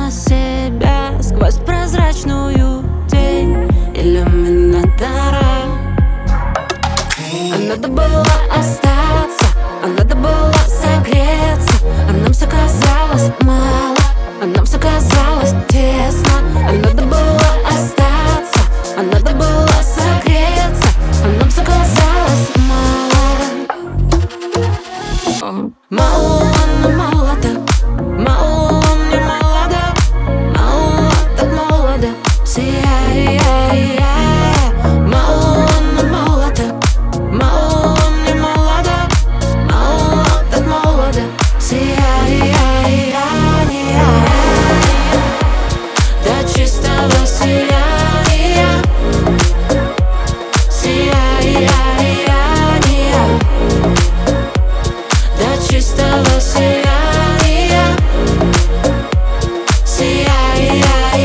на себя сквозь прозрачную тень иллюминатора. А надо было остаться, а надо было согреться, а нам все казалось мало, а нам все казалось тесно. А надо было остаться, а надо было согреться, а нам все казалось мало. Мало, но мало так, мало, не молодо, мало, так молодо, сияй. Мало, но мало так, мало, не молодо, мало, так молодо, сияй. До чистого сияния, сияй. До чистого сияния, сияй.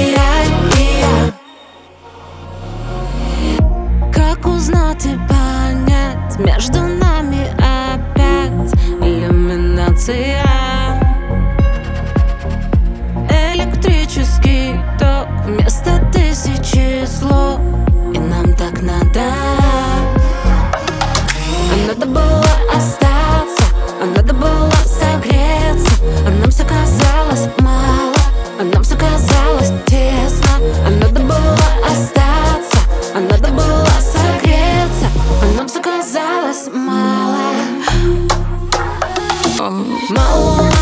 Как узнать и понять, между нами опять иллюминация? Электрический ток вместо тысячи слов, и нам так надо. А надо было остаться, а надо было согреться, а нам все казалось мало, а нам все казалось тесно. А надо было остаться, а надо было согреться, а нам все казалось мало. Мало.